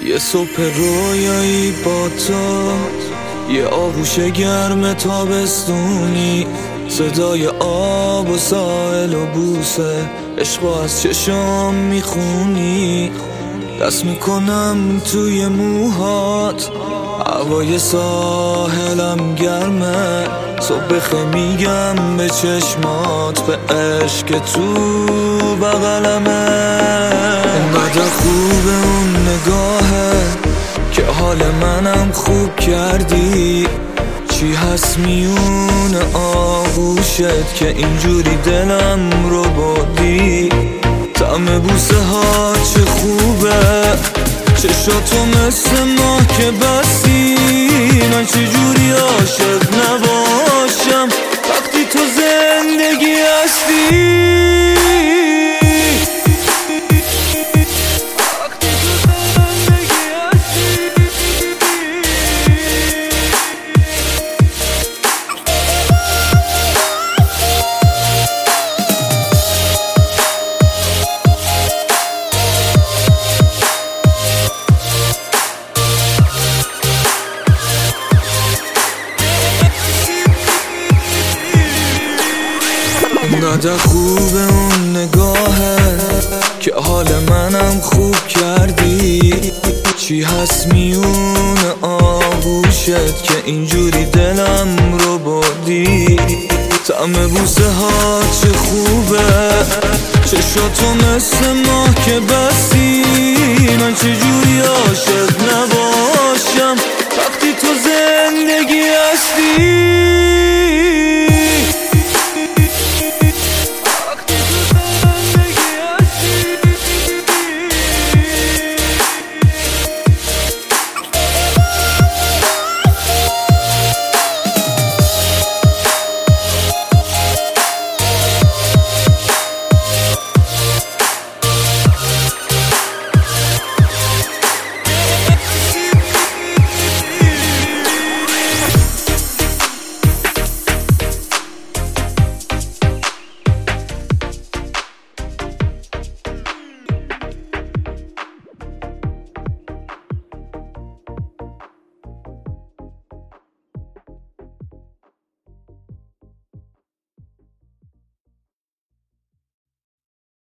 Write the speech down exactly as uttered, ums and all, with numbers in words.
یه صبح رویایی با تو، یه آغوش گرم تابستونی، صدای آب و ساحل و بوسه عشقو از چشام میخونی. دست میکنم توی موهات، هوای ساحلم گرمه، صبح خه میگم به چشمات، به عشق تو بغلمه. انقدر خوبه اون نگاهه که حال منم خوب کردی. چی هست میون آغوشت که اینجوری دلم رو بردی؟ طعم بوسه ها چه خوبه، چشاتو مثل ماه که بستی. من چجوری عاشق نباشم وقتی تو زندگی هستی؟ انقدر خوبه اون نگاهه که حال منم خوب کردی. چی هست میون آغوشت که اینجوری دلم رو بردی؟ طعم بوسه ها چه خوبه، چشاتو مثل ماه که بستی. من چجوری عاشق نباشم